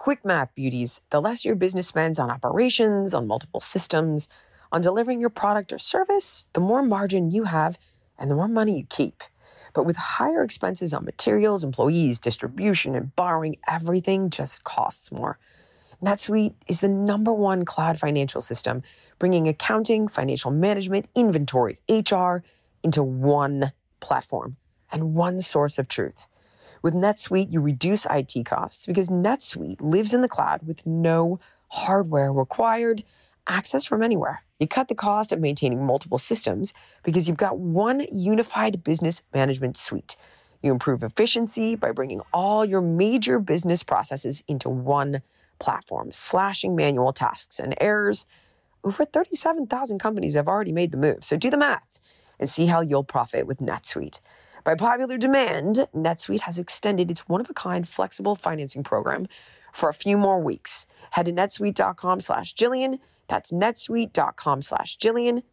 quick math, beauties. The less your business spends on operations, on multiple systems, on delivering your product or service, the more margin you have and the more money you keep. But with higher expenses on materials, employees, distribution, and borrowing, everything just costs more. NetSuite is the #1 cloud financial system, bringing accounting, financial management, inventory, HR into one platform and one source of truth. With NetSuite, you reduce IT costs because NetSuite lives in the cloud with no hardware required, access from anywhere. You cut the cost of maintaining multiple systems because you've got one unified business management suite. You improve efficiency by bringing all your major business processes into one platform, slashing manual tasks and errors. Over 37,000 companies have already made the move, so do the math and see how you'll profit with NetSuite. By popular demand, NetSuite has extended its one-of-a-kind flexible financing program for a few more weeks. Head to netsuite.com/Jillian. That's netsuite.com/Jillian.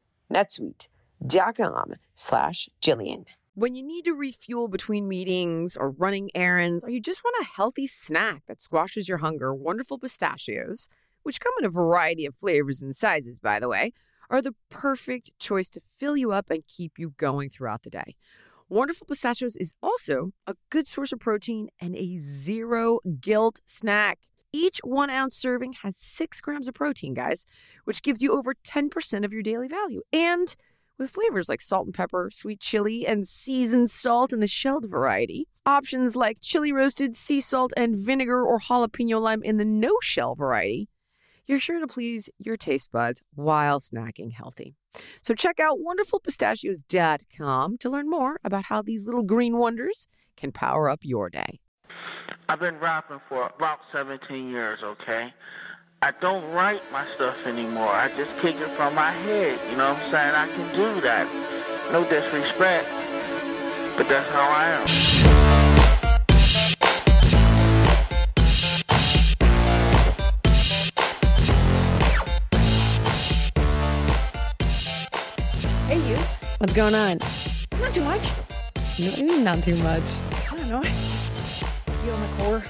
netsuite.com/Jillian. When you need to refuel between meetings or running errands, or you just want a healthy snack that squashes your hunger, Wonderful Pistachios, which come in a variety of flavors and sizes, by the way, are the perfect choice to fill you up and keep you going throughout the day. Wonderful Pistachios is also a good source of protein and a zero-guilt snack. Each 1-ounce serving has 6 grams of protein, guys, which gives you over 10% of your daily value. And with flavors like salt and pepper, sweet chili, and seasoned salt in the shelled variety. Options like chili roasted, sea salt, and vinegar or jalapeno lime in the no-shell variety. You're sure to please your taste buds while snacking healthy. So check out wonderfulpistachios.com to learn more about how these little green wonders can power up your day. I've been rapping for about 17 years, okay? I don't write my stuff anymore. I just kick it from my head, you know what I'm saying? I can do that. No disrespect, but that's how I am. Hey, you. What's going on? Not too much. What do you mean not too much? I don't know. Feel my core.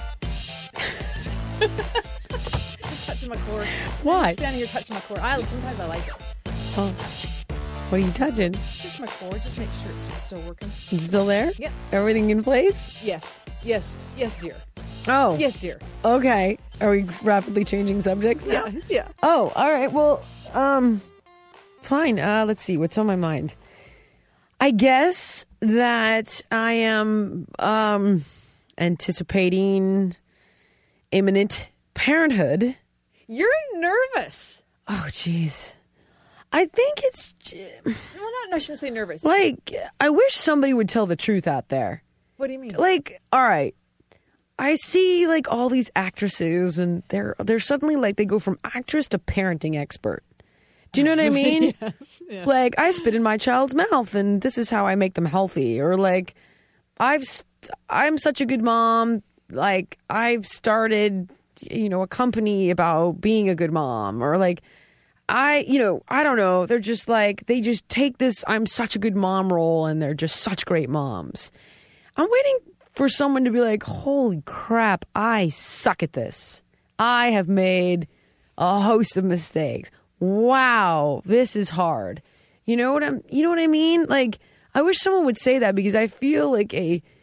Just touching my core. Why? I'm standing here touching my core. Sometimes I like it. Oh. What are you touching? Just my core. Just make sure it's still working. It's still there? Yep. Everything in place? Yes, dear. Oh. Yes, dear. Okay. Are we rapidly changing subjects now? Yeah. Oh, all right. Well, fine. Let's see. What's on my mind? I guess that I am anticipating imminent parenthood. You're nervous. Oh, jeez. I think it's... I shouldn't say nervous. Like, I wish somebody would tell the truth out there. What do you mean? Like, all right. I see, like, all these actresses, and they're suddenly, like, they go from actress to parenting expert. Do you know what I mean? Yes. Yeah. Like, I spit in my child's mouth, and this is how I make them healthy. Or, like, I'm such a good mom. Like, I've started, a company about being a good mom. Or, like, I don't know. They're just like, they just take this I'm such a good mom role, and they're just such great moms. I'm waiting for someone to be like, holy crap, I suck at this. I have made a host of mistakes. Wow, this is hard. You know what I mean? Like, I wish someone would say that, because I feel like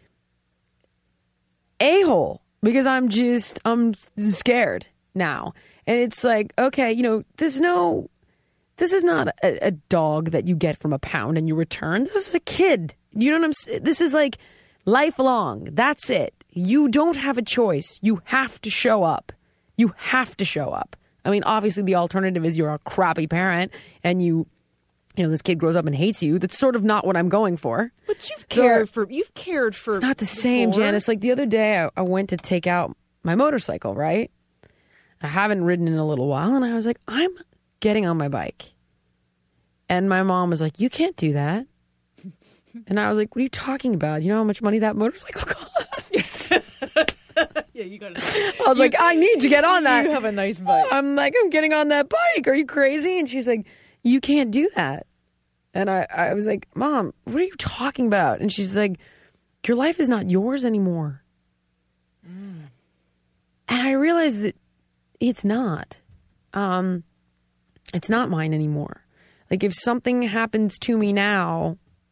a-hole, because I'm scared now. And it's like, okay, this is not a dog that you get from a pound and you return. This is a kid. You know what I'm saying? This is like lifelong. That's it. You don't have a choice. You have to show up. You have to show up. I mean, obviously the alternative is you're a crappy parent and this kid grows up and hates you. That's sort of not what I'm going for. But you've cared for. It's not the same, Janice. Like the other day, I went to take out my motorcycle, right? I haven't ridden in a little while, and I was like, I'm getting on my bike. And my mom was like, you can't do that. And I was like, what are you talking about? You know how much money that motorcycle costs? Yeah, you got it. I was like, I need to get on that. You have a nice bike. I'm like, I'm getting on that bike. Are you crazy? And she's like, you can't do that. And I was like, Mom, what are you talking about? And she's like, your life is not yours anymore. And I realized that it's not. It's not mine anymore. Like if something happens to me now,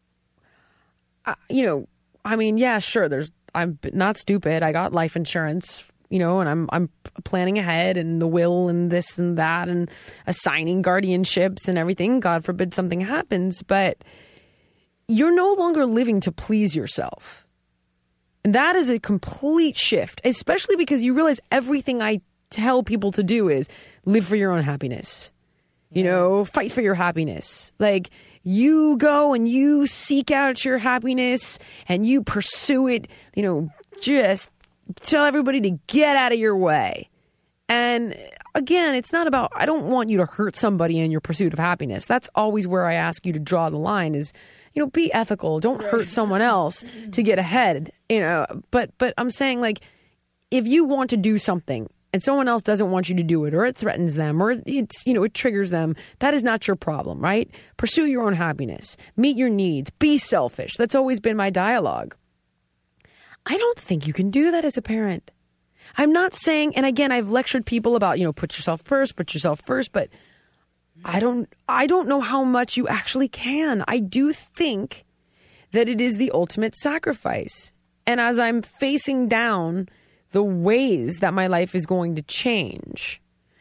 yeah, sure. I'm not stupid. I got life insurance, and I'm planning ahead and the will and this and that and assigning guardianships and everything. God forbid something happens, but you're no longer living to please yourself. And that is a complete shift, especially because you realize everything I tell people to do is live for your own happiness, fight for your happiness. Like you go and you seek out your happiness and you pursue it, just tell everybody to get out of your way. And again, it's not about, I don't want you to hurt somebody in your pursuit of happiness. That's always where I ask you to draw the line is, be ethical. Don't hurt someone else to get ahead, But I'm saying, like, if you want to do something and someone else doesn't want you to do it, or it threatens them, or it's, it triggers them, that is not your problem, right? Pursue your own happiness. Meet your needs. Be selfish. That's always been my dialogue. I don't think you can do that as a parent. I'm not saying, and again, I've lectured people about, put yourself first, but I don't know how much you actually can. I do think that it is the ultimate sacrifice. And as I'm facing down the ways that my life is going to change,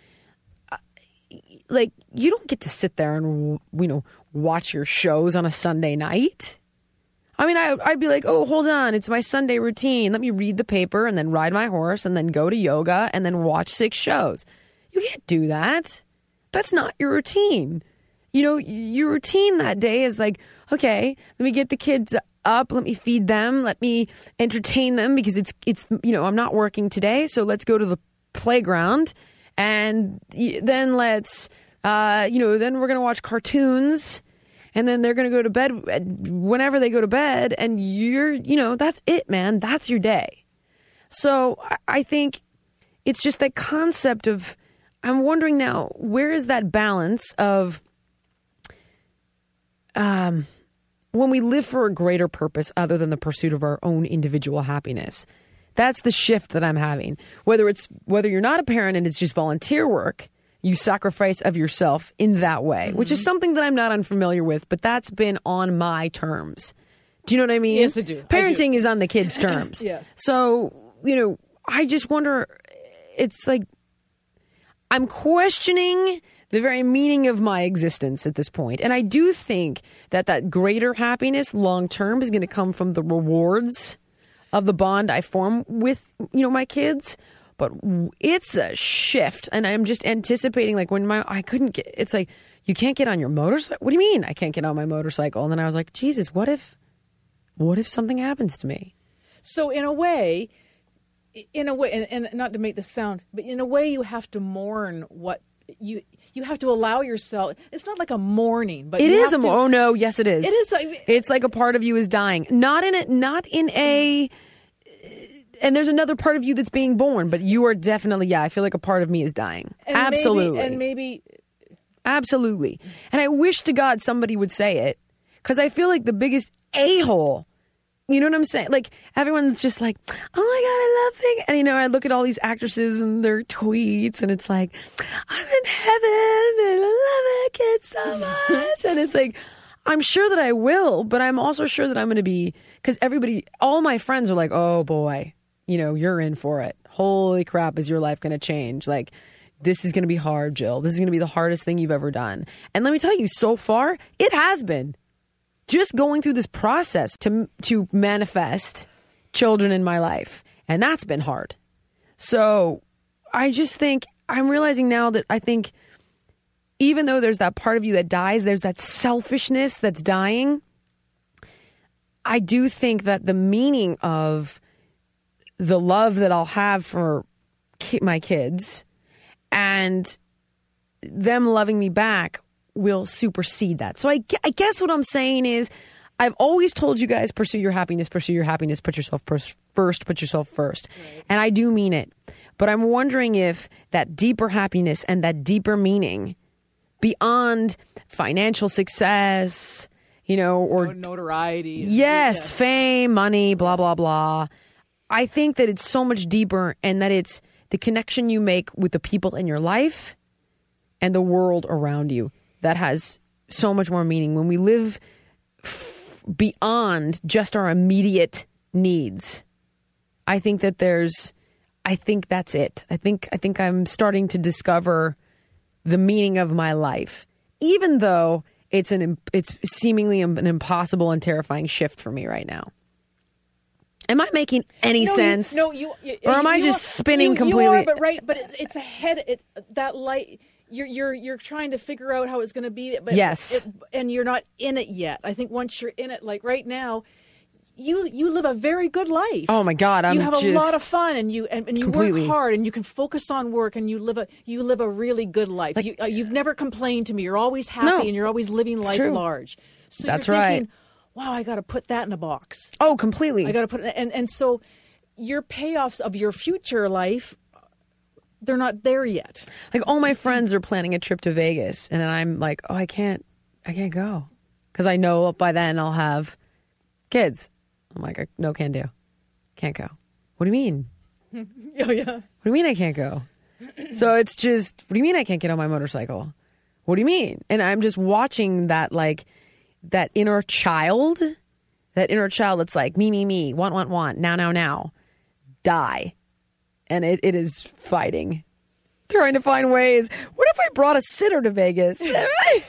like, you don't get to sit there and, watch your shows on a Sunday night. I mean, I'd be like, oh, hold on. It's my Sunday routine. Let me read the paper and then ride my horse and then go to yoga and then watch 6 shows. You can't do that. That's not your routine. Your routine that day is like, okay, let me get the kids up. Let me feed them. Let me entertain them because it's I'm not working today. So let's go to the playground and then let's, then we're going to watch cartoons. And then they're going to go to bed whenever they go to bed. And that's it, man. That's your day. So I think it's just that concept of, I'm wondering now, where is that balance of when we live for a greater purpose other than the pursuit of our own individual happiness? That's the shift that I'm having. Whether you're not a parent and it's just volunteer work, you sacrifice of yourself in that way, which is something that I'm not unfamiliar with, but that's been on my terms. Do you know what I mean? Yes, I do. Parenting is on the kids' terms. Yeah. So, I just wonder, it's like, I'm questioning the very meaning of my existence at this point. And I do think that greater happiness long term is going to come from the rewards of the bond I form with, my kids. But it's a shift, and I'm just anticipating, like, when it's like, you can't get on your motorcycle? What do you mean I can't get on my motorcycle? And then I was like, Jesus, what if something happens to me? So in a way, and not to make this sound, but in a way you have to mourn what you have to allow yourself. It's not like a mourning, but it is oh no, yes it is. It is. It's like a part of you is dying. Not in a. And there's another part of you that's being born, but you are definitely, I feel like a part of me is dying. And absolutely. Maybe. Absolutely. And I wish to God somebody would say it, because I feel like the biggest a-hole, you know what I'm saying? Like, everyone's just like, oh my God, I love things. And, I look at all these actresses and their tweets, and it's like, I'm in heaven and I love my kids so much. And it's like, I'm sure that I will, but I'm also sure that I'm going to be, because all my friends are like, oh boy, you're in for it. Holy crap, is your life going to change? Like, this is going to be hard, Jill. This is going to be the hardest thing you've ever done. And let me tell you, so far, it has been. Just going through this process to manifest children in my life. And that's been hard. So I just think, I'm realizing now that I think, even though there's that part of you that dies, there's that selfishness that's dying. I do think that the meaning of the love that I'll have for my kids and them loving me back will supersede that. So I guess what I'm saying is, I've always told you guys, pursue your happiness, put yourself first, put yourself first. Right. And I do mean it. But I'm wondering if that deeper happiness and that deeper meaning beyond financial success, or notoriety. Yes, fame, money, blah, blah, blah. I think that it's so much deeper, and that it's the connection you make with the people in your life and the world around you. That has so much more meaning when we live beyond just our immediate needs. I think that's it. I think I'm starting to discover the meaning of my life, even though it's seemingly an impossible and terrifying shift for me right now. Am I making any sense? Or am I just spinning completely? You are, but it's ahead. That light. You're trying to figure out how it's going to be. But yes, and you're not in it yet. I think once you're in it, like right now, you live a very good life. Oh my God, you have a lot of fun, and you completely work hard, and you can focus on work, and you live a really good life. Like, you've never complained to me. You're always happy, and you're always living life large. So that's you're thinking, right. Wow, I got to put that in a box. Oh, completely. I got to put it, and so your payoffs of your future life, they're not there yet. Like all my friends are planning a trip to Vegas, and I'm like, oh, I can't go because I know by then I'll have kids. I'm like, no, can do, can't go. What do you mean? Oh yeah. What do you mean I can't go? So it's just, what do you mean I can't get on my motorcycle? What do you mean? And I'm just watching that, like, that inner child that's like, me, want, now, die. And it is fighting, trying to find ways. What if I brought a sitter to Vegas? You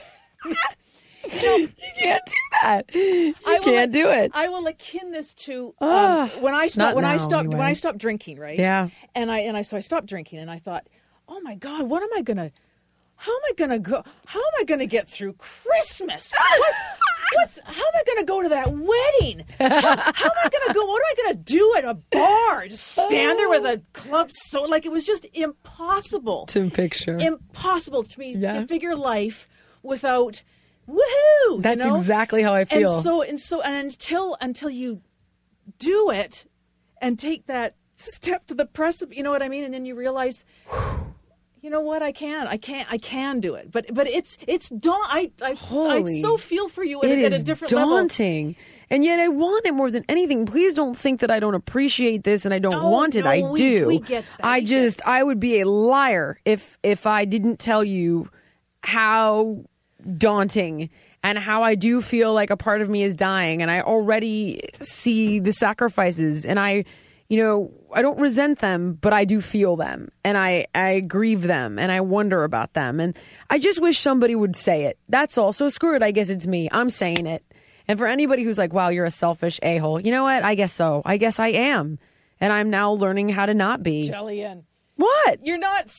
can't do that. You can't do it. I will akin this to when I stopped drinking, right? Yeah. And I stopped drinking, and I thought, oh my God, how am I gonna get through Christmas? How am I gonna go to that wedding? How am I gonna go? What am I gonna do at a bar? Just stand there with a club? So like it was just impossible to picture. Impossible to me to figure life without woohoo. That's exactly how I feel. And until you do it and take that step to the precipice, you know what I mean? And then you realize, you know what? I can do it. But it's I so feel for you at a different level. It is daunting. And yet I want it more than anything. Please don't think that I don't appreciate this and I don't want it. I do. We get that. I would be a liar if I didn't tell you how daunting and how I do feel like a part of me is dying, and I already see the sacrifices, and I don't resent them, but I do feel them, and I grieve them, and I wonder about them, and I just wish somebody would say it. That's all. So screw it. I guess it's me. I'm saying it. And for anybody who's like, wow, you're a selfish a-hole, you know what? I guess so. I guess I am. And I'm now learning how to not be. Jillian. What? You're not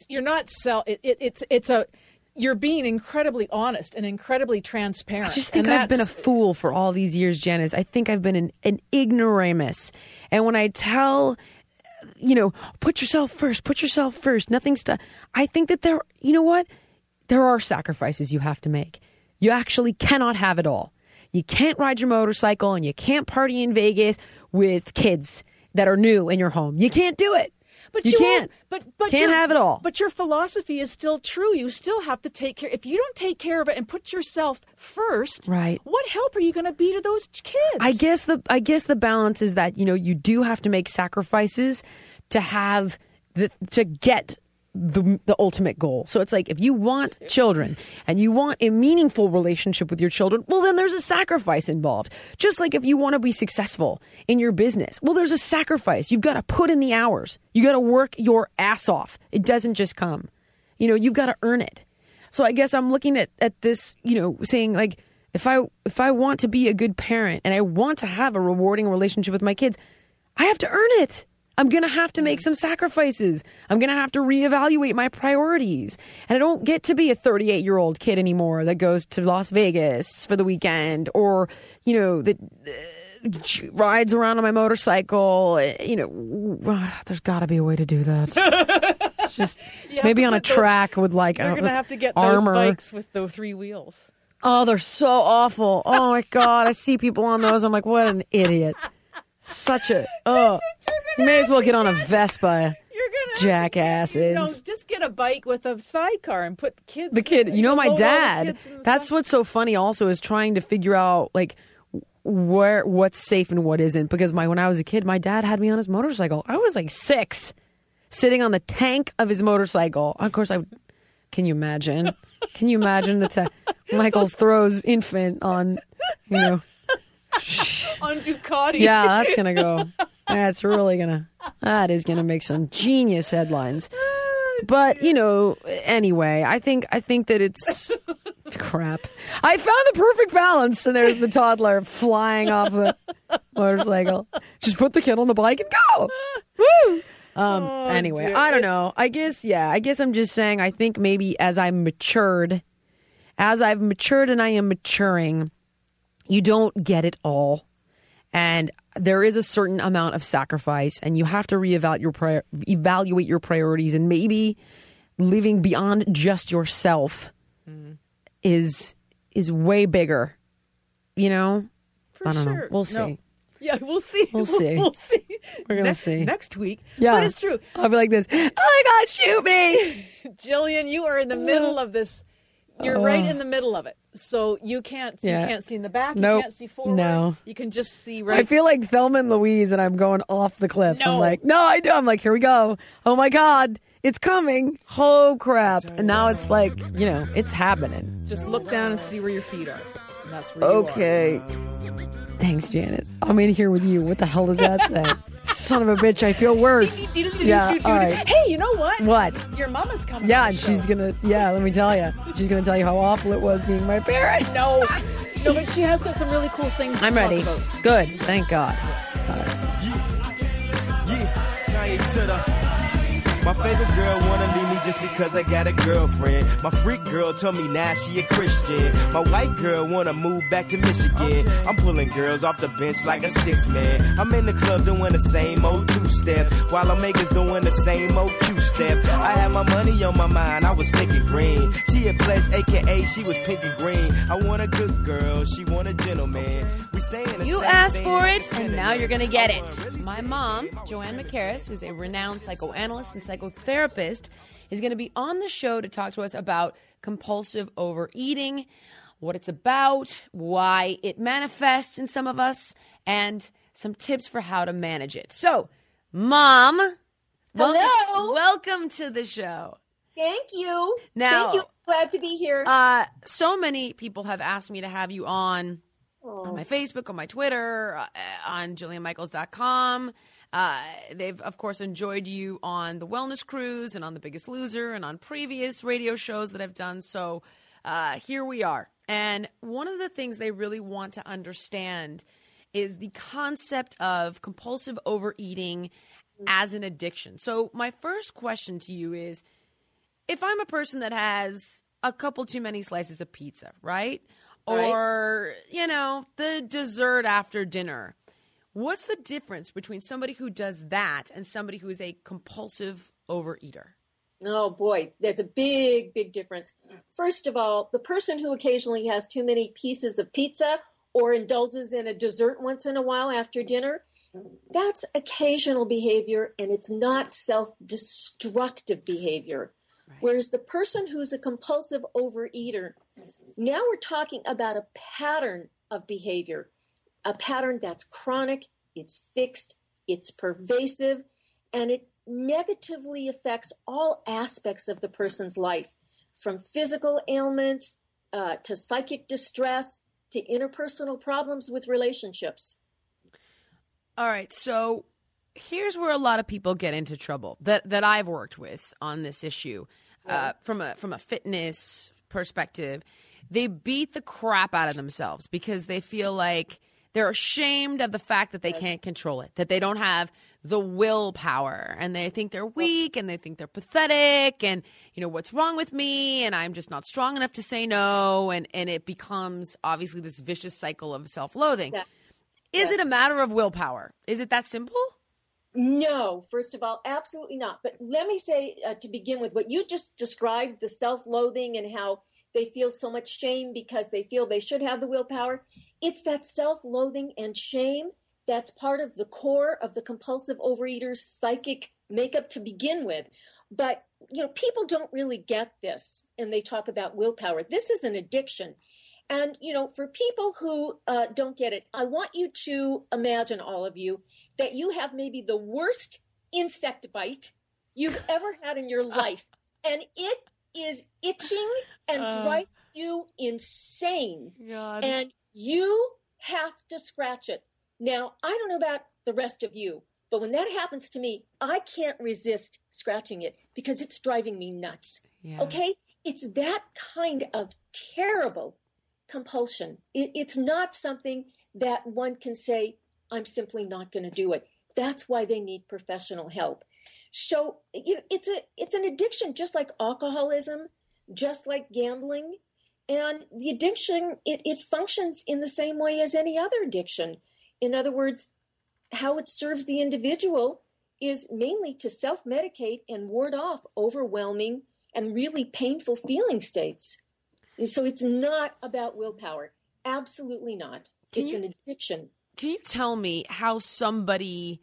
you're being incredibly honest and incredibly transparent. I just think I've been a fool for all these years, Janice. I think I've been an ignoramus. And when I tell, put yourself first, nothing's done. I think that there are sacrifices you have to make. You actually cannot have it all. You can't ride your motorcycle and you can't party in Vegas with kids that are new in your home. You can't do it. But you can't. But can't have it all. But your philosophy is still true. You still have to take care. If you don't take care of it and put yourself first, right? What help are you going to be to those kids? I guess the balance is that you do have to make sacrifices to get the ultimate goal. So it's like if you want children and you want a meaningful relationship with your children, well, then there's a sacrifice involved. Just like if you want to be successful in your business, well, there's a sacrifice. You've got to put in the hours. You got to work your ass off. It doesn't just come. You've got to earn it. So I guess I'm looking at this, saying like, if I want to be a good parent and I want to have a rewarding relationship with my kids, I have to earn it. I'm going to have to make some sacrifices. I'm going to have to reevaluate my priorities. And I don't get to be a 38-year-old kid anymore that goes to Las Vegas for the weekend or, that rides around on my motorcycle. There's got to be a way to do that. Just maybe on a track with like you're going to have to get armor. Those bikes with the 3 wheels. Oh, they're so awful. Oh, my God. I see people on those. I'm like, what an idiot. Such a you may as well get on a Vespa. You're gonna jackasses. Just get a bike with a sidecar and put kids. The kid, my dad. That's what's so funny. Also, is trying to figure out like what's safe and what isn't. Because when I was a kid, my dad had me on his motorcycle. I was like 6, sitting on the tank of his motorcycle. Of course, can you imagine? Can you imagine Michael's throws infant on, on Ducati? Yeah, that's going to go. That is going to make some genius headlines. But, anyway, I think that it's crap. I found the perfect balance, and there's the toddler flying off the motorcycle. Just put the kid on the bike and go. Woo! Anyway, dear. I don't know. I guess I'm just saying, I think maybe as I've matured and I am maturing, you don't get it all. And there is a certain amount of sacrifice, and you have to evaluate your priorities, and maybe living beyond just yourself is way bigger. I don't know. We'll see. No. Yeah, we'll see. We'll see. We'll see. We're going to see. Next week. Yeah. But it's true. I'll be like this. Oh my God, shoot me. Jillian, you are in the middle of this. You're right in the middle of it. So you can't see in the back. Nope. You can't see forward. No. You can just see right. I feel like Thelma and Louise, and I'm going off the cliff. No. I'm like, no, I do. I'm like, here we go. Oh my God, it's coming. Oh crap. And now it's like, it's happening. Just look down and see where your feet are. And that's where you Okay. Thanks, Janice. I'm in here with you. What the hell does that say? Son of a bitch, I feel worse. Yeah, all right. Hey, you know what? What? Your mama's coming. Yeah, on and the she's show. let me tell you. She's going to tell you how awful it was being my parent. No, but she has got some really cool things. I'm to ready. Talk about. Good. Thank God. Kanye to the. My favorite girl wanna leave me just because I got a girlfriend. My freak girl told me now she a Christian. My white girl wanna move back to Michigan. I'm pulling girls off the bench like a 6-man. I'm in the club doing the same old two-step, while I'm makers doing the same old two-step. I had my money on my mind, I was thinking green. She a pledge, aka she was pink and green. I want a good girl, she want a gentleman. We saying the You same asked thing for like it, a and synonym. now you're going to get it. I wanna My mom, Joanne McCarris, who's a renowned psychoanalyst and psychotherapist, is going to be on the show to talk to us about compulsive overeating, what it's about, why it manifests in some of us, and some tips for how to manage it. So, Mom, Hello. welcome to the show. Thank you. Now- Thank you. Glad to be here. So many people have asked me to have you on my Facebook, on my Twitter, on JillianMichaels.com. They've, of course, enjoyed you on The Wellness Cruise and on The Biggest Loser and on previous radio shows that I've done. So here we are. And one of the things they really want to understand is the concept of compulsive overeating as an addiction. So my first question to you is, if I'm a person that has a couple too many slices of pizza, right? Or, the dessert after dinner, what's the difference between somebody who does that and somebody who is a compulsive overeater? Oh, boy, there's a big, big difference. First of all, the person who occasionally has too many pieces of pizza or indulges in a dessert once in a while after dinner, that's occasional behavior, and it's not self-destructive behavior. Right. Whereas the person who's a compulsive overeater, now we're talking about a pattern of behavior, a pattern that's chronic, it's fixed, it's pervasive, and it negatively affects all aspects of the person's life, from physical ailments to psychic distress to interpersonal problems with relationships. All right, so here's where a lot of people get into trouble that I've worked with on this issue. From a fitness perspective, they beat the crap out of themselves because they feel like they're ashamed of the fact that they can't control it, that they don't have the willpower, and they think they're weak, and they think they're pathetic, and, what's wrong with me, and I'm just not strong enough to say no, and it becomes, obviously, this vicious cycle of self-loathing. Is it a matter of willpower? Is it that simple? No, first of all, absolutely not. But let me say, to begin with, what you just described, the self-loathing and how they feel so much shame because they feel they should have the willpower. It's that self-loathing and shame that's part of the core of the compulsive overeater's psychic makeup to begin with. But, people don't really get this, and they talk about willpower. This is an addiction. And, for people who don't get it, I want you to imagine, all of you, that you have maybe the worst insect bite you've ever had in your life. And it is itching and driving you insane. God. And you have to scratch it. Now, I don't know about the rest of you, but when that happens to me, I can't resist scratching it because it's driving me nuts. Yeah. Okay? It's that kind of terrible compulsion. It's not something that one can say, I'm simply not going to do it. That's why they need professional help. So, it's an addiction, just like alcoholism, just like gambling. And the addiction, it functions in the same way as any other addiction. In other words, how it serves the individual is mainly to self-medicate and ward off overwhelming and really painful feeling states. So it's not about willpower. Absolutely not. It's an addiction. Can you tell me how somebody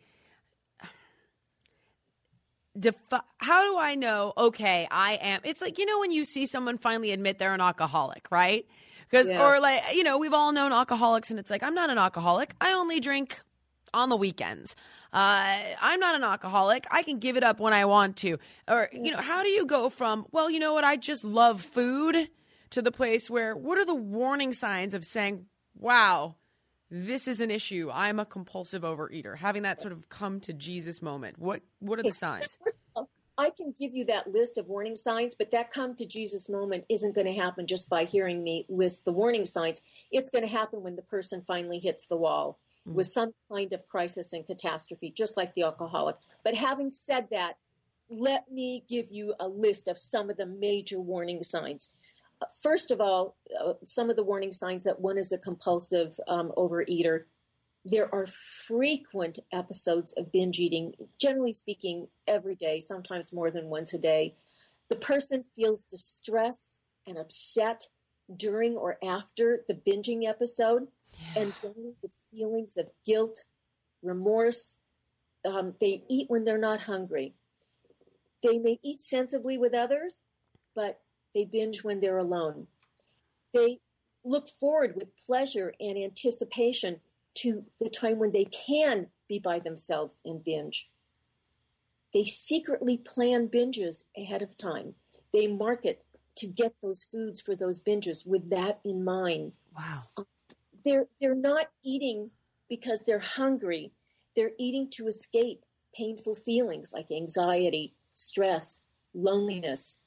how do I know, okay, I am, it's like, when you see someone finally admit they're an alcoholic, right? Because, or like, we've all known alcoholics and it's like, I'm not an alcoholic. I only drink on the weekends. I'm not an alcoholic. I can give it up when I want to. Or, how do you go from, well, you know what, I just love food, to the place where, what are the warning signs of saying, wow, this is an issue. I'm a compulsive overeater. Having that sort of come to Jesus moment. What are the signs? I can give you that list of warning signs, but that come to Jesus moment isn't going to happen just by hearing me list the warning signs. It's going to happen when the person finally hits the wall with some kind of crisis and catastrophe, just like the alcoholic. But having said that, let me give you a list of some of the major warning signs. First of all, some of the warning signs that one is a compulsive overeater. There are frequent episodes of binge eating, generally speaking, every day, sometimes more than once a day. The person feels distressed and upset during or after the binging episode, and generally with feelings of guilt, remorse. They eat when they're not hungry. They may eat sensibly with others, but they binge when they're alone. They look forward with pleasure and anticipation to the time when they can be by themselves and binge. They secretly plan binges ahead of time. They market to get those foods for those binges with that in mind. Wow. They're not eating because they're hungry. They're eating to escape painful feelings like anxiety, stress, loneliness.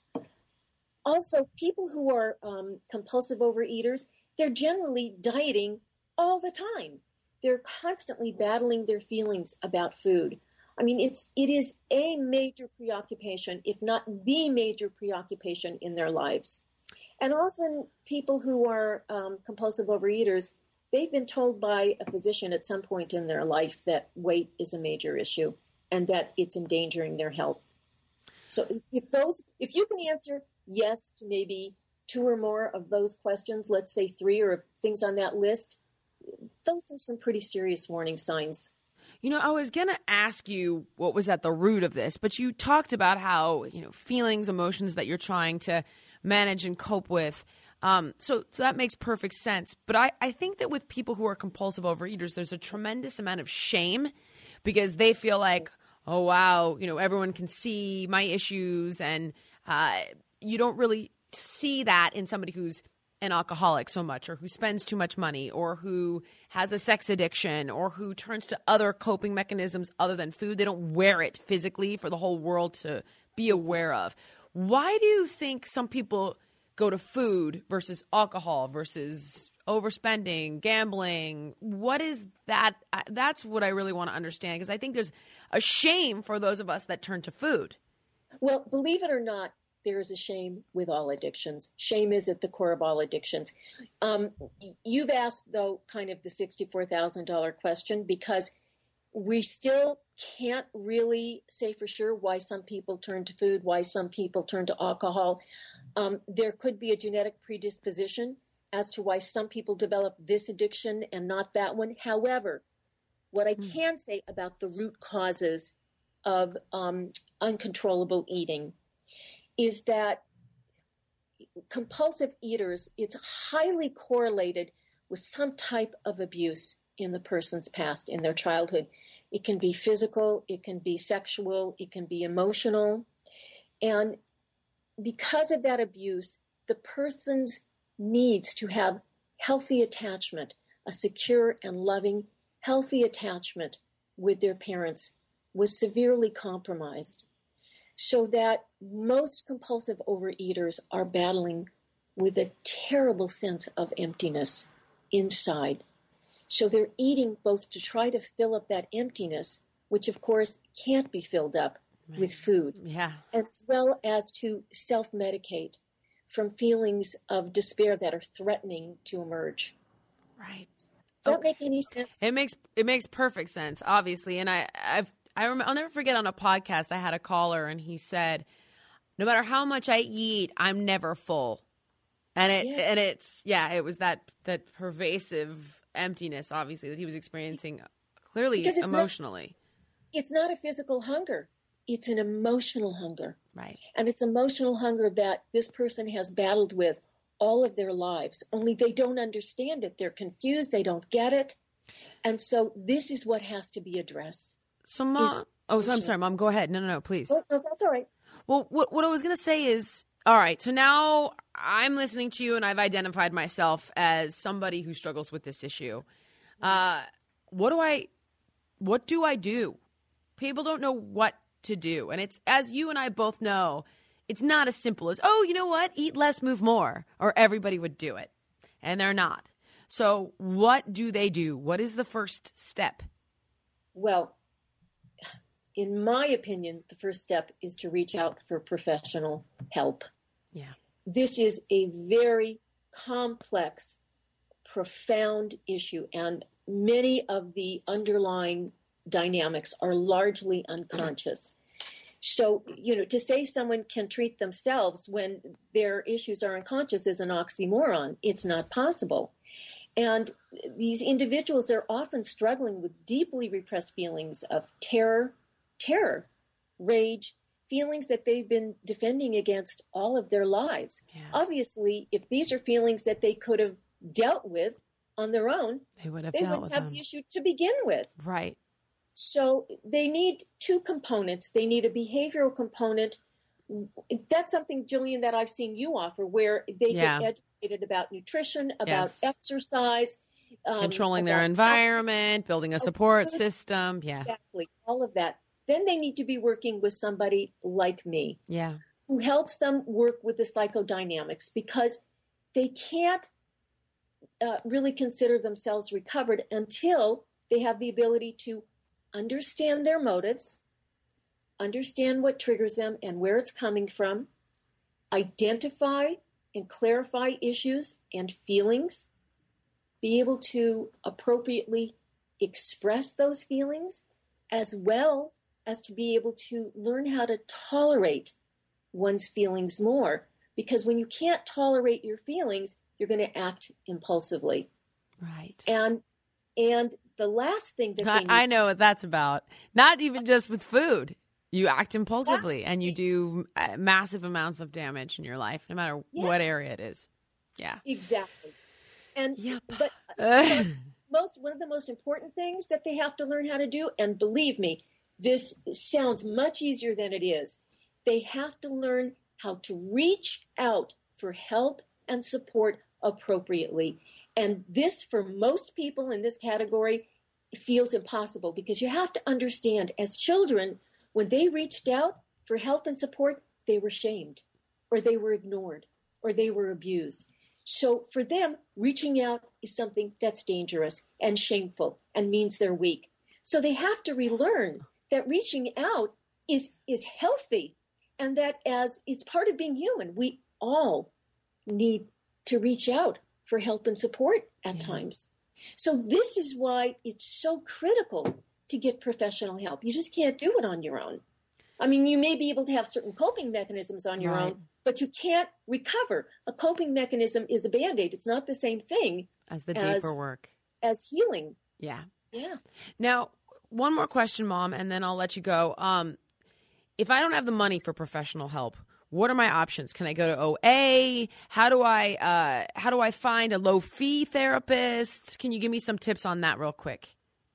Also, people who are compulsive overeaters, they're generally dieting all the time. They're constantly battling their feelings about food. I mean, it is a major preoccupation, if not the major preoccupation in their lives. And often people who are compulsive overeaters, they've been told by a physician at some point in their life that weight is a major issue and that it's endangering their health. So if you can answer yes to maybe 2 or more of those questions, let's say 3 or things on that list, those are some pretty serious warning signs. I was going to ask you what was at the root of this, but you talked about how, feelings, emotions that you're trying to manage and cope with. So that makes perfect sense. But I think that with people who are compulsive overeaters, there's a tremendous amount of shame because they feel like, oh, wow, everyone can see my issues. And you don't really see that in somebody who's an alcoholic so much, or who spends too much money, or who has a sex addiction, or who turns to other coping mechanisms other than food. They don't wear it physically for the whole world to be aware of. Why do you think some people go to food versus alcohol versus overspending, gambling? What is that? That's what I really want to understand, because I think there's a shame for those of us that turn to food. Well, believe it or not, there is a shame with all addictions. Shame is at the core of all addictions. You've asked, though, kind of the $64,000 question, because we still can't really say for sure why some people turn to food, why some people turn to alcohol. There could be a genetic predisposition as to why some people develop this addiction and not that one. However, what I can say about the root causes of uncontrollable eating is that compulsive eaters, it's highly correlated with some type of abuse in the person's past, in their childhood. It can be physical, it can be sexual, it can be emotional. And because of that abuse, the person's needs to have healthy attachment, a secure and loving, healthy attachment with their parents was severely compromised. So that most compulsive overeaters are battling with a terrible sense of emptiness inside. So they're eating both to try to fill up that emptiness, which of course can't be filled up with food, as well as to self-medicate from feelings of despair that are threatening to emerge. Right. Does that make any sense? It makes perfect sense, obviously. And I'll never forget on a podcast I had a caller and he said, no matter how much I eat, I'm never full. And it was that pervasive emptiness, obviously, that he was experiencing clearly emotionally. It's not a physical hunger. It's an emotional hunger. Right. And it's emotional hunger that this person has battled with all of their lives, only they don't understand it. They're confused. They don't get it. And so this is what has to be addressed. So, Mom, I'm sorry, Mom, go ahead. No, please. Oh, no, that's all right. Well, what I was going to say is, all right, so now I'm listening to you and I've identified myself as somebody who struggles with this issue. What do I do? People don't know what to do. And it's, as you and I both know, it's not as simple as, oh, you know what? Eat less, move more, or everybody would do it. And they're not. So what do they do? What is the first step? Well, in my opinion, the first step is to reach out for professional help. Yeah. This is a very complex, profound issue, and many of the underlying dynamics are largely unconscious. So, to say someone can treat themselves when their issues are unconscious is an oxymoron. It's not possible. And these individuals are often struggling with deeply repressed feelings of terror, rage, feelings that they've been defending against all of their lives. Yeah. Obviously, if these are feelings that they could have dealt with on their own, they wouldn't have the issue to begin with. Right. So they need two components. They need a behavioral component. That's something, Jillian, that I've seen you offer, where they get educated about nutrition, about exercise. Controlling their environment, building a support system. Yeah. Exactly. All of that. Then they need to be working with somebody like me. Yeah. Who helps them work with the psychodynamics, because they can't really consider themselves recovered until they have the ability to understand their motives, understand what triggers them and where it's coming from, identify and clarify issues and feelings, be able to appropriately express those feelings, as well as to be able to learn how to tolerate one's feelings more. Because when you can't tolerate your feelings, you're going to act impulsively. Right. And the last thing that I know what that's about. Not even just with food. You act impulsively and you do massive amounts of damage in your life, no matter what area it is. Yeah. Exactly. And but one of the most important things that they have to learn how to do, and believe me, this sounds much easier than it is. They have to learn how to reach out for help and support appropriately. And this, for most people in this category, feels impossible, because you have to understand, as children, when they reached out for help and support, they were shamed, or they were ignored, or they were abused. So for them, reaching out is something that's dangerous and shameful and means they're weak. So they have to relearn that reaching out is healthy, and that as it's part of being human, we all need to reach out for help and support at times. So this is why it's so critical to get professional help. You just can't do it on your own. I mean, you may be able to have certain coping mechanisms on your own, but you can't recover. A coping mechanism is a Band-Aid. It's not the same thing as the deeper work. As healing. Yeah. Yeah. Now, one more question, Mom, and then I'll let you go. If I don't have the money for professional help, what are my options? Can I go to OA? How do I find a low fee therapist? Can you give me some tips on that real quick?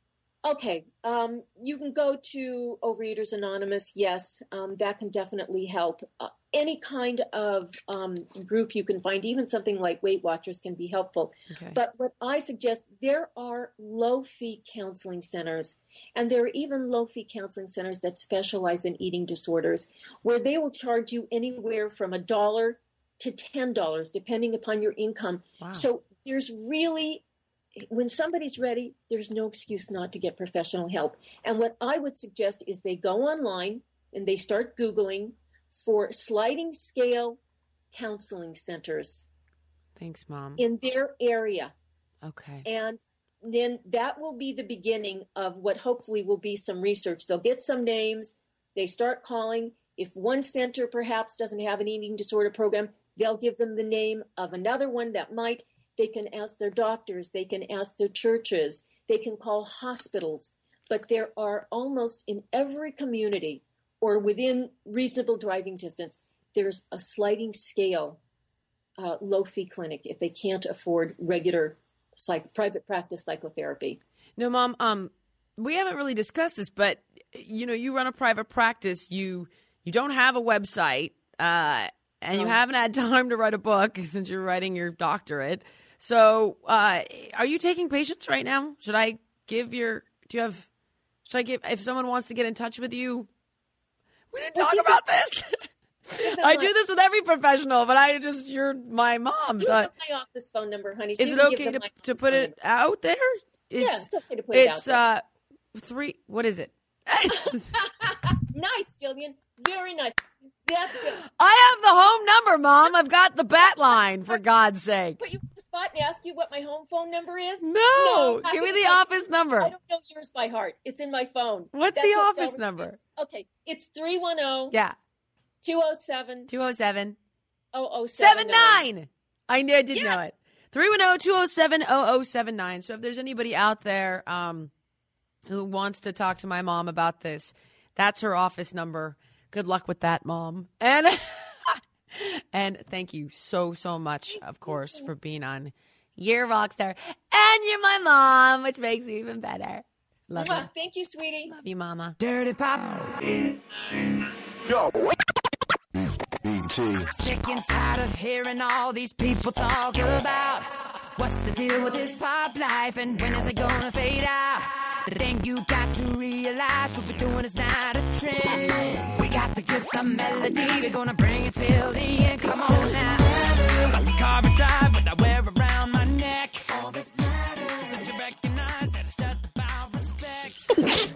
Okay, you can go to Overeaters Anonymous. Yes, that can definitely help. Any kind of group you can find, even something like Weight Watchers, can be helpful. Okay. But what I suggest, there are low-fee counseling centers, and there are even low-fee counseling centers that specialize in eating disorders, where they will charge you anywhere from $1 to $10, depending upon your income. Wow. So there's really, when somebody's ready, there's no excuse not to get professional help. And what I would suggest is they go online and they start Googling for sliding scale counseling centers Thanks, Mom. in their area. Okay. And then that will be the beginning of what hopefully will be some research. They'll get some names. They start calling. If one center perhaps doesn't have an eating disorder program, they'll give them the name of another one that might. They can ask their doctors. They can ask their churches. They can call hospitals. But there are almost in every community or within reasonable driving distance, there's a sliding scale low-fee clinic if they can't afford regular private practice psychotherapy. No, Mom, we haven't really discussed this, but, you run a private practice. You don't have a website, and you haven't had time to write a book since you're writing your doctorate. So are you taking patients right now? Should I give if someone wants to get in touch with you? We didn't talk about this. I do this with every professional, but you're my mom. You have my office phone number, honey. So is it okay to put it out there? It's okay to put it out there. It's 3, what is it? Nice, Jillian. Very nice. That's good. I have the home number, Mom. I've got the bat line, for God's sake. Put you on the spot and ask you what my home phone number is? No. Give me the office number. I don't know yours by heart. It's in my phone. What's the office number? Okay. It's 310. Yeah. 207. 207. 0079. I did know it. 310-207-0079. So if there's anybody out there who wants to talk to my mom about this, that's her office number. Good luck with that, Mom. And thank you so much, of course, for being on You're Rockstar. And you're my mom, which makes you even better. Love you. Thank you, sweetie. Love you, Mama. Dirty Pop. Yo. Sick and tired of hearing all these people talk about what's the deal with this pop life and when is it gonna fade out? The thing you got to realize, what we're doing is not a trend. We got the gift of melody, we're gonna bring it till the end. Come on now. Like the car I drive, what I wear around my neck. All that matters is that you recognize that it's just about respect.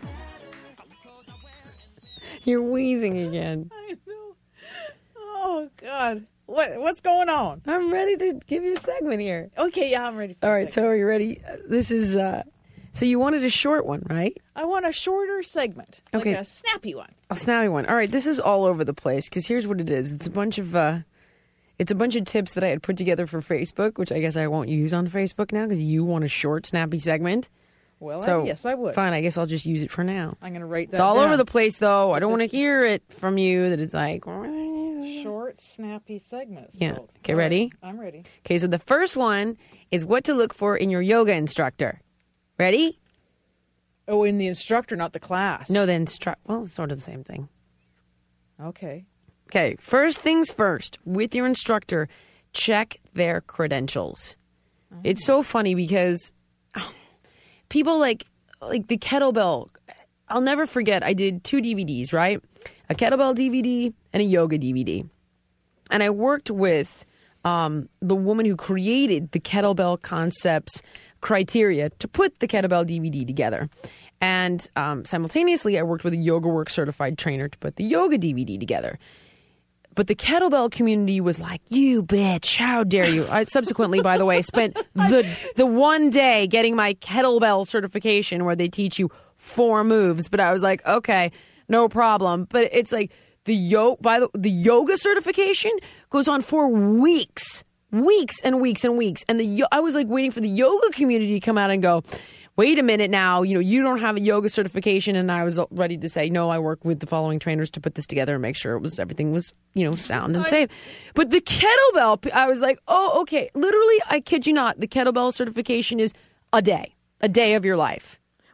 You're wheezing again. I know. Oh, God. What's going on? I'm ready to give you a segment here. Okay, yeah, I'm ready for All right, so are you ready? This is, so you wanted a short one, right? I want a shorter segment. Okay. Like a snappy one. A snappy one. All right, this is all over the place because here's what it is. It's a bunch of tips that I had put together for Facebook, which I guess I won't use on Facebook now because you want a short, snappy segment. Well, So yes, I would. Fine, I guess I'll just use it for now. I'm going to write that It's all down. over the place, though. I don't want to hear it from you that it's like... Short, snappy segments. Yeah. Okay, ready? I'm ready. Okay, so the first one is what to look for in your yoga instructor. Ready? Oh, in the instructor, not the class. No, the instructor. Well, it's sort of the same thing. Okay. Okay, first things first. With your instructor, check their credentials. It's so funny because people like the kettlebell. I'll never forget, I did 2 DVDs, right? A kettlebell DVD and a yoga DVD. And I worked with the woman who created the kettlebell concepts criteria to put the kettlebell DVD together. And simultaneously, I worked with a YogaWorks certified trainer to put the yoga DVD together. But the kettlebell community was like, you bitch, how dare you? I subsequently, by the way, spent the one day getting my kettlebell certification where they teach you 4 moves. But I was like, okay, no problem. But it's like the yoga certification goes on for weeks and weeks and weeks. And I was like waiting for the yoga community to come out and go, wait a minute now, you don't have a yoga certification. And I was ready to say, no, I work with the following trainers to put this together and make sure everything was, sound and safe. But the kettlebell, I was like, oh, okay. Literally, I kid you not, the kettlebell certification is a day of your life.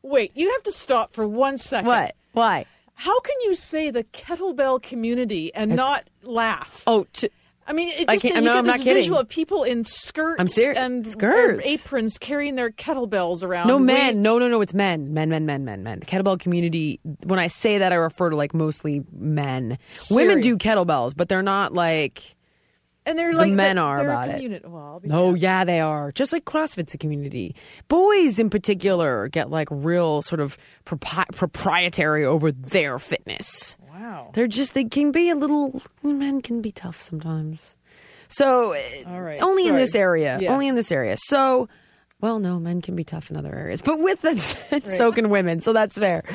Wait, you have to stop for 1 second. What? Why? How can you say the kettlebell community and not laugh? Oh, I mean, it just can't- you no, get I'm this not kidding. visual of people in skirts I'm serious. and Skirts. aprons carrying their kettlebells around. no, men. No, it's men. Men. The kettlebell community, when I say that, I refer to like mostly men. Women do kettlebells, but they're not like... And they're like men they're are a about it. community. Well, I'll be Oh, careful. yeah, they are. Just like CrossFit's a community. Boys in particular get like real sort of proprietary over their fitness. Wow. They're just, they can be a little, men can be tough sometimes. So, All right, only in sorry. this area. Yeah. Only in this area. So, well, no, men can be tough in other areas. But with that said, so can women. So that's fair.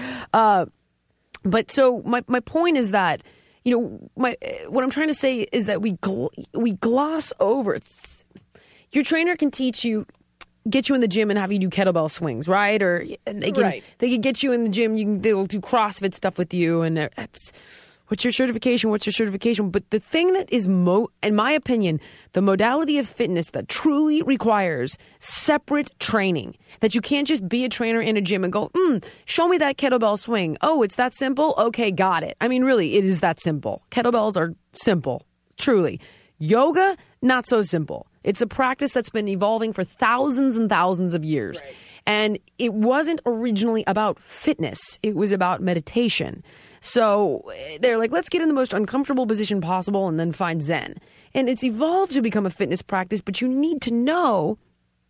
But so my point is that, you know, what I'm trying to say is that we gloss over. Your trainer can teach you, get you in the gym and have you do kettlebell swings, right? Or they can get you in the gym. They'll do CrossFit stuff with you, and that's what's your certification? What's your certification? But the thing that is in my opinion, the modality of fitness that truly requires separate training, that you can't just be a trainer in a gym and go, show me that kettlebell swing. Oh, it's that simple? Okay, got it. I mean, really, it is that simple. Kettlebells are simple, truly. Yoga, not so simple. It's a practice that's been evolving for thousands and thousands of years. Right. And it wasn't originally about fitness. It was about meditation. So they're like, let's get in the most uncomfortable position possible and then find Zen. And it's evolved to become a fitness practice, but you need to know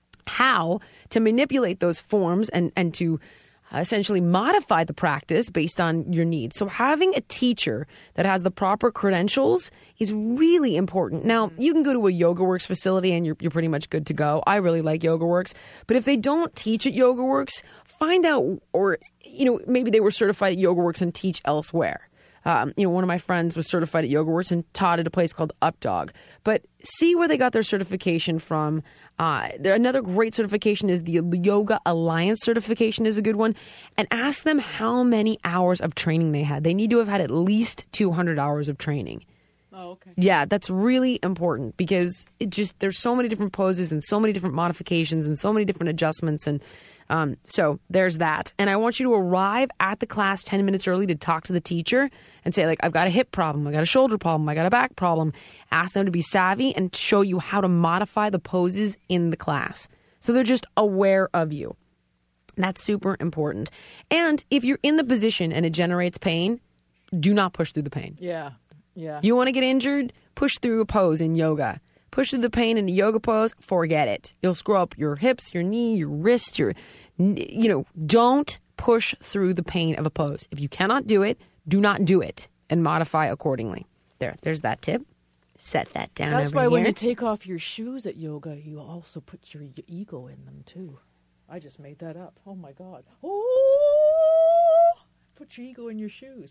how to manipulate those forms and to essentially modify the practice based on your needs. So having a teacher that has the proper credentials is really important. Now, you can go to a YogaWorks facility and you're pretty much good to go. I really like YogaWorks. But if they don't teach at YogaWorks, find out, or, you know, maybe they were certified at YogaWorks and teach elsewhere. One of my friends was certified at YogaWorks and taught at a place called UpDog. But see where they got their certification from. Another great certification is the Yoga Alliance certification is a good one. And ask them how many hours of training they had. They need to have had at least 200 hours of training. Oh, okay. Yeah, that's really important because there's so many different poses and so many different modifications and so many different adjustments. And so there's that. And I want you to arrive at the class 10 minutes early to talk to the teacher and say, like, I've got a hip problem, I got a shoulder problem, I got a back problem. Ask them to be savvy and show you how to modify the poses in the class. So they're just aware of you. That's super important. And if you're in the position and it generates pain, do not push through the pain. Yeah. Yeah. You want to get injured? Push through a pose in yoga. Push through the pain in a yoga pose, forget it. You'll screw up your hips, your knee, your wrist, don't push through the pain of a pose. If you cannot do it, do not do it and modify accordingly. There's that tip. Set that down. That's over why here. when you take off your shoes at yoga, you also put your ego in them too. I just made that up. Oh my God. Oh, put your ego in your shoes.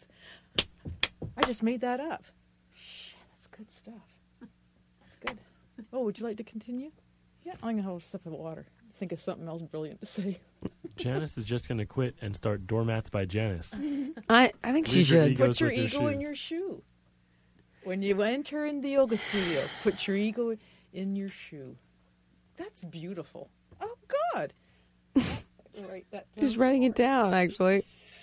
I just made that up. Shit, that's good stuff. That's good. Oh, would you like to continue? Yeah, I'm going to have a sip of water. Think of something else brilliant to say. Janice is just going to quit and start Doormats by Janice. I think she Leave your should. ego- Put your with your ego in shoes. your shoe. When you enter in the yoga studio, put your ego in your shoe. That's beautiful. Oh, God. Write that down. Just writing it down, actually.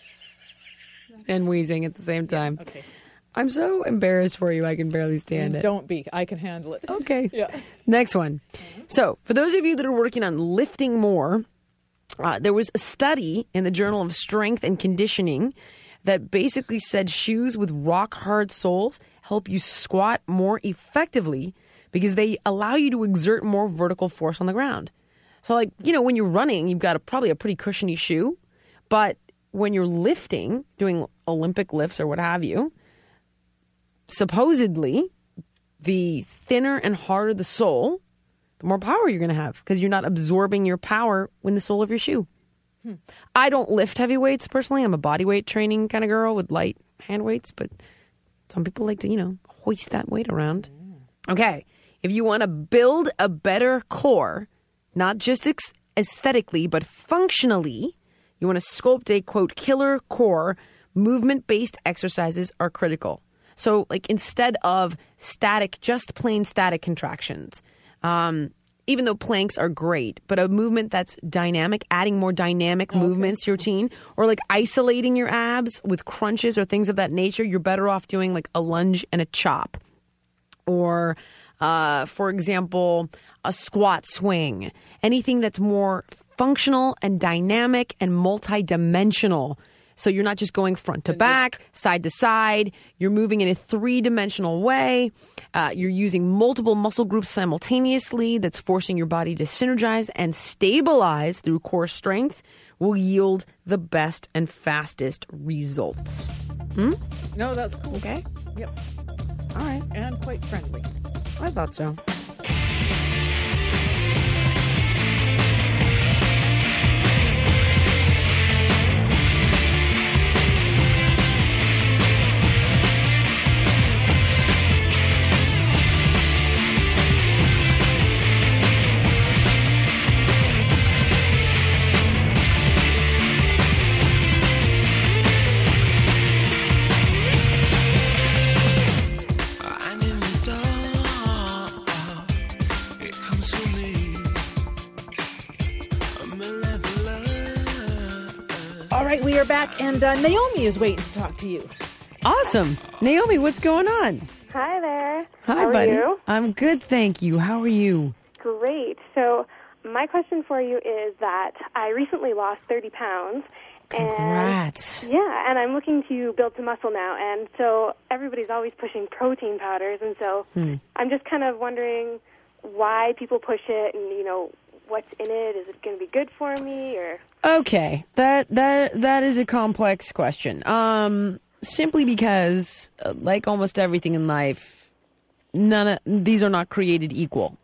And wheezing at the same time. Okay. I'm so embarrassed for you, I can barely stand it. Don't be. I can handle it. Okay. Yeah. Next one. So, for those of you that are working on lifting more, there was a study in the Journal of Strength and Conditioning that basically said shoes with rock-hard soles help you squat more effectively because they allow you to exert more vertical force on the ground. So, like, when you're running, you've got probably a pretty cushiony shoe, but when you're lifting, doing Olympic lifts or what have you, supposedly, the thinner and harder the sole, the more power you're going to have because you're not absorbing your power in the sole of your shoe. I don't lift heavy weights personally. I'm a body weight training kind of girl with light hand weights, but some people like to, hoist that weight around. Okay. If you want to build a better core, not just aesthetically, but functionally, you want to sculpt a, quote, killer core, movement-based exercises are critical. So, like, instead of just plain static contractions, even though planks are great, but a movement that's dynamic, adding more dynamic movements to your routine, or like isolating your abs with crunches or things of that nature, you're better off doing like a lunge and a chop. Or, for example, a squat swing. Anything that's more functional and dynamic and multi-dimensional. So you're not just going front to back, side to side. You're moving in a 3-dimensional way. You're using multiple muscle groups simultaneously. That's forcing your body to synergize and stabilize through core strength will yield the best and fastest results. No, that's cool. Okay. Yep. All right. And quite friendly. I thought so. All right, we are back, and Naomi is waiting to talk to you. Awesome. Naomi, what's going on? Hi there. Hi, How buddy. are you? I'm good, thank you. How are you? Great. So my question for you is that I recently lost 30 pounds. Congrats. And, yeah, and I'm looking to build some muscle now. And so everybody's always pushing protein powders. And so I'm just kind of wondering why people push it and, what's in it. Is it going to be good for me or... Okay, that is a complex question. Simply because, like almost everything in life, these are not created equal.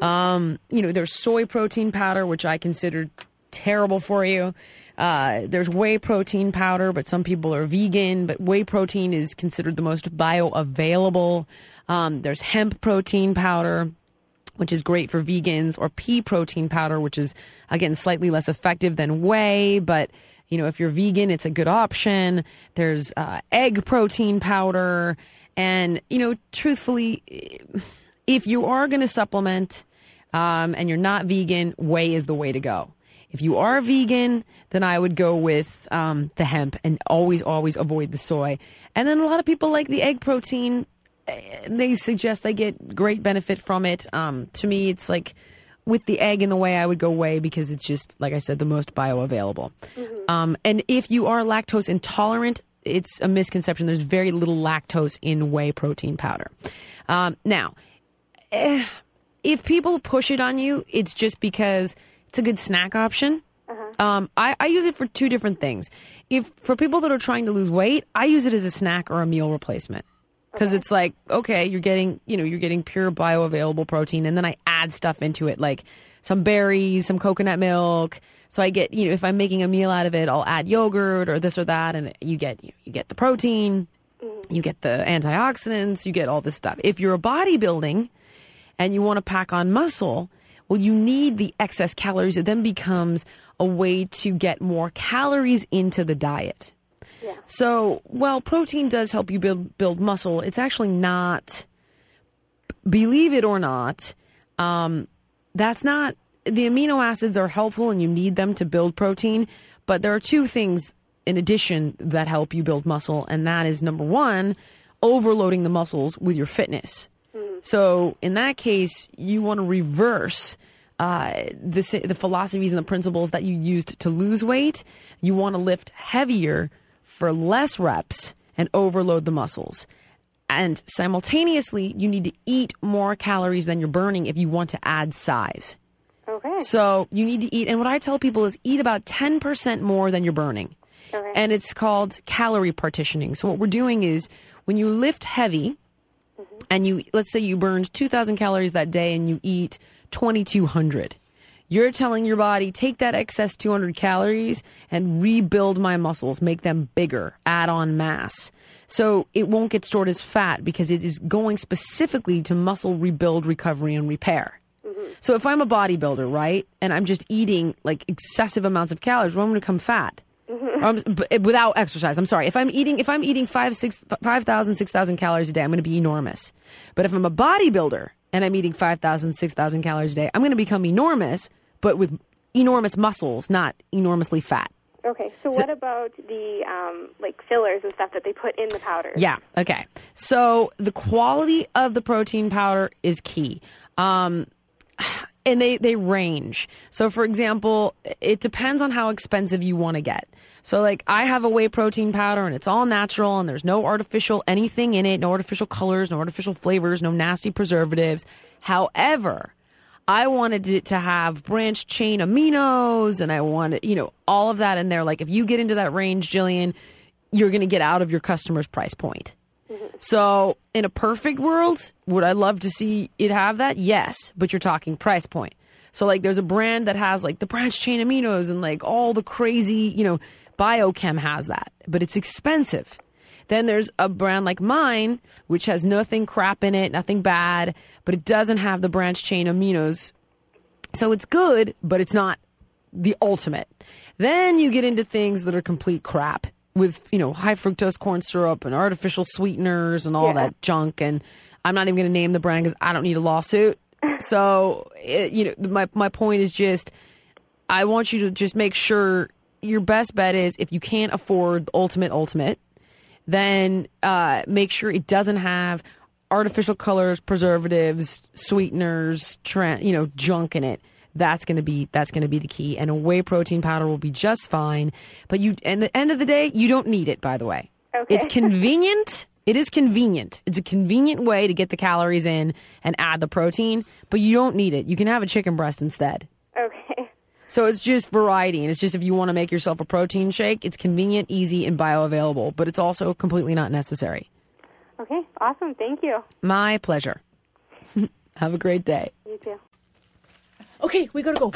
There's soy protein powder, which I consider terrible for you. There's whey protein powder, but some people are vegan. But whey protein is considered the most bioavailable. There's hemp protein powder, which is great for vegans, or pea protein powder, which is, again, slightly less effective than whey. But, if you're vegan, it's a good option. There's egg protein powder. And, truthfully, if you are going to supplement and you're not vegan, whey is the way to go. If you are vegan, then I would go with the hemp and always avoid the soy. And then a lot of people like the egg protein. They suggest they get great benefit from it. To me, it's like with the egg in the way, I would go whey because it's just, like I said, the most bioavailable. And if you are lactose intolerant, it's a misconception. There's very little lactose in whey protein powder. Now, if people push it on you, it's just because it's a good snack option. I use it for two different things. For people that are trying to lose weight, I use it as a snack or a meal replacement. Because it's like, okay, you're getting pure bioavailable protein, and then I add stuff into it, like some berries, some coconut milk. So I get, if I'm making a meal out of it, I'll add yogurt or this or that, and you get the protein, you get the antioxidants, you get all this stuff. If you're a bodybuilding and you want to pack on muscle, well, you need the excess calories. It then becomes a way to get more calories into the diet. Yeah. So, while protein does help you build muscle, it's actually not, believe it or not, that's not, the amino acids are helpful and you need them to build protein, but there are two things in addition that help you build muscle, and that is, number one, overloading the muscles with your fitness. So, in that case, you want to reverse the philosophies and the principles that you used to lose weight. You want to lift heavier for less reps and overload the muscles. And simultaneously, you need to eat more calories than you're burning if you want to add size. Okay. So you need to eat, and what I tell people is eat about 10% more than you're burning. Okay. And it's called calorie partitioning. So what we're doing is when you lift heavy and let's say you burned 2,000 calories that day and you eat 2,200. You're telling your body, take that excess 200 calories and rebuild my muscles, make them bigger, add on mass. So it won't get stored as fat because it is going specifically to muscle rebuild, recovery, and repair. So if I'm a bodybuilder, right, and I'm just eating like excessive amounts of calories, well, I'm going to become fat. Without exercise. I'm sorry. If I'm eating 5,000, 6,000 calories a day, I'm going to be enormous. But if I'm a bodybuilder and I'm eating 5,000, 6,000 calories a day, I'm going to become enormous, but with enormous muscles, not enormously fat. Okay, so what about the like fillers and stuff that they put in the powders? Yeah, okay. So the quality of the protein powder is key. And they range. So, for example, it depends on how expensive you want to get. So, like, I have a whey protein powder, and it's all natural, and there's no artificial anything in it, no artificial colors, no artificial flavors, no nasty preservatives. However, I wanted it to have branched chain aminos, and I wanted, all of that in there. Like, if you get into that range, Jillian, you're going to get out of your customer's price point. So in a perfect world, would I love to see it have that? Yes, but you're talking price point. So like there's a brand that has like the branched chain aminos and like all the crazy, Biochem has that, but it's expensive. Then there's a brand like mine, which has nothing crap in it, nothing bad, but it doesn't have the branched chain aminos. So it's good, but it's not the ultimate. Then you get into things that are complete crap. With, high fructose corn syrup and artificial sweeteners and all that junk. And I'm not even going to name the brand because I don't need a lawsuit. So, my point is just, I want you to just make sure your best bet is if you can't afford the ultimate, then make sure it doesn't have artificial colors, preservatives, sweeteners, junk in it. That's going to be the key, and a whey protein powder will be just fine. But at the end of the day, you don't need it. By the way, It's convenient. It is convenient. It's a convenient way to get the calories in and add the protein, but you don't need it. You can have a chicken breast instead. Okay. So it's just variety, and it's just if you want to make yourself a protein shake, it's convenient, easy, and bioavailable. But it's also completely not necessary. Okay. Awesome. Thank you. My pleasure. Have a great day. You too. Okay, we gotta go.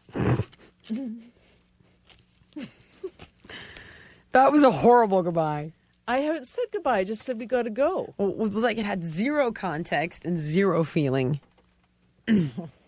That was a horrible goodbye. I haven't said goodbye. I just said we gotta go. Well, it was like it had zero context and zero feeling. Why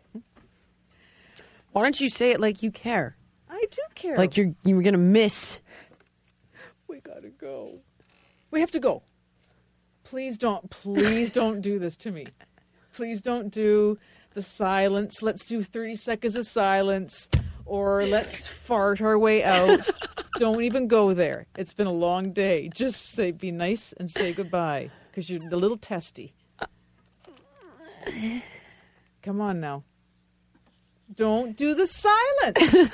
don't you say it like you care? I do care. Like you were gonna miss. We gotta go. We have to go. Please don't do this to me. Please don't do the silence. Let's do 30 seconds of silence, or let's fart our way out. Don't even go there. It's been a long day. Just be nice and say goodbye, because you're a little testy. Come on now. Don't do the silence.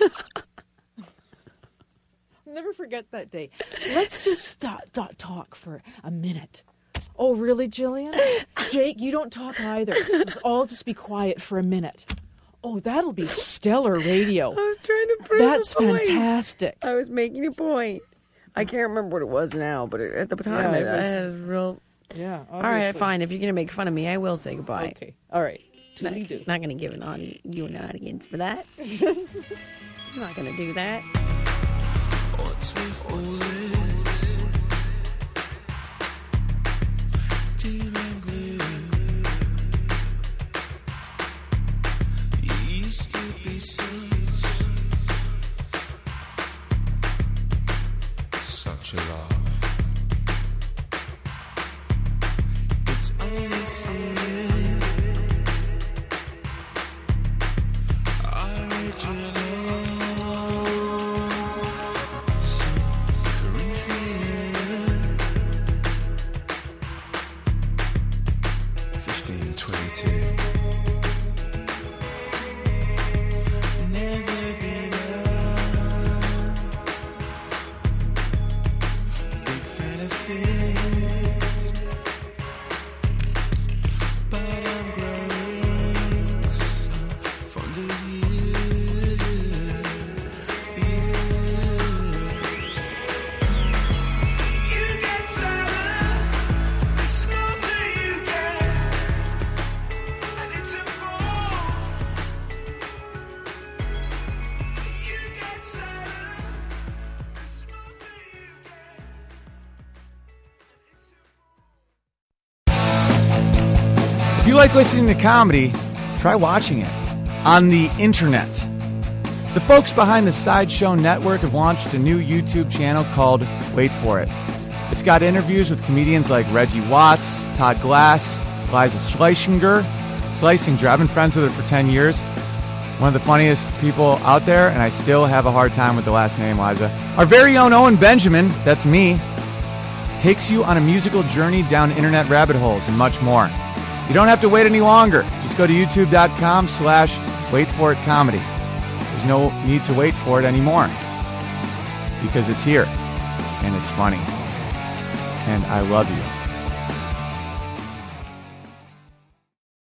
I'll never forget that day. Let's just stop talk for a minute. Oh, really, Jillian? Jake, you don't talk either. Let's all just be quiet for a minute. Oh, that'll be stellar radio. I was trying to prove That's a point. fantastic. I was making a point. I can't remember what it was now, but at the time it was real. Yeah. Obviously. All right, fine. If you're going to make fun of me, I will say goodbye. Okay. All right. Toodly-doo. Not going to give you an audience for that. I'm not going to do that. What's with all this? Team and glue. You used to be such a love. It's only sin. Original. If you like listening to comedy, try watching it on the internet. The folks behind the Sideshow Network have launched a new YouTube channel called Wait For It. It's got interviews with comedians like Reggie Watts, Todd Glass, Liza Schleichinger, Slicing I've been friends with her for 10 years. One of the funniest people out there, and I still have a hard time with the last name, Liza. Our very own Owen Benjamin, that's me, takes you on a musical journey down internet rabbit holes and much more. You don't have to wait any longer. Just go to youtube.com/waitforitcomedy. There's no need to wait for it anymore because it's here and it's funny. And I love you.